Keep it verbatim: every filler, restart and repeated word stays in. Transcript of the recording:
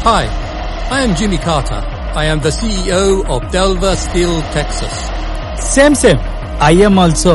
Hi, I am Jimmy Carter. I am the C E O of Delver Steel, Texas. Same, same. I am also